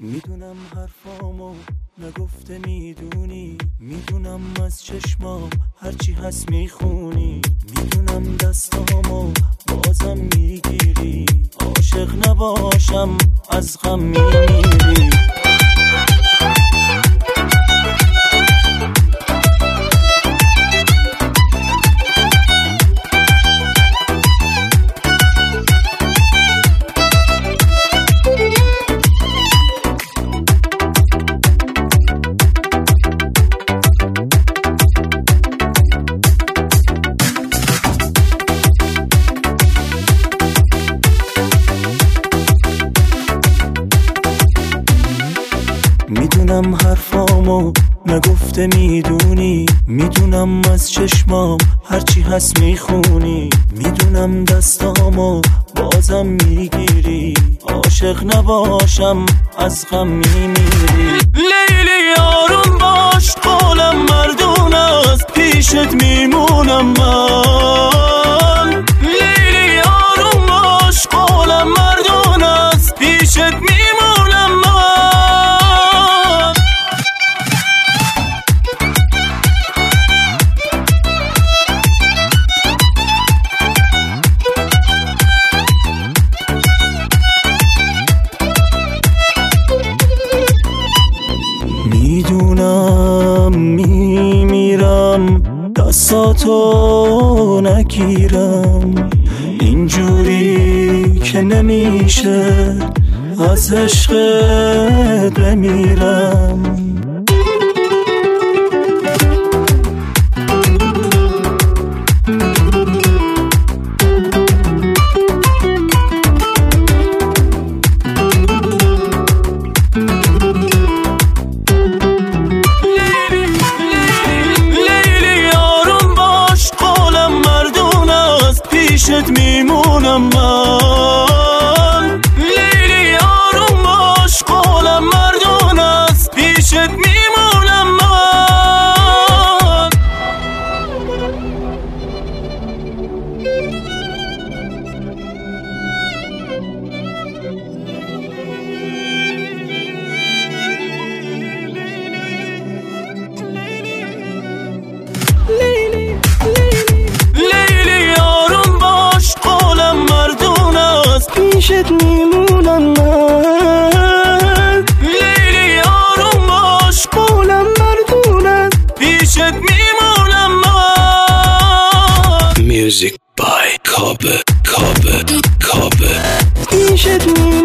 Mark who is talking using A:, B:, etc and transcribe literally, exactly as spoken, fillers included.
A: میدونم حرفامو نگفته میدونی، میدونم از چشمام هرچی هست میخونی، میدونم دستامو بازم میگیری، عاشق نباشم از غم میمیری. میدونم حرفامو نگفته میدونی، میدونم از چشمام هرچی هست میخونی، میدونم دستامو بازم میگیری، عاشق نباشم از غم میمیری. لیلی آروم باش، قولم مردون است، پیشت میمونم من. لیلی آروم باش، قولم مردون است، پیشت میمونم من. میدونم میمیرم دستاتو نگیرم، اینجوری که نمیشه از عشقت بمیرم. پیشت میمونم من. لیلی آروم باش، قولم مردون است، پیشت میمونم من. لیلی پیشت میمونم من. لیلی آروم باش، قولم مردونم، پیشت میمونم من.
B: Music by Cobbe, Cobbe, Cobbe.
A: پیشت میمونم.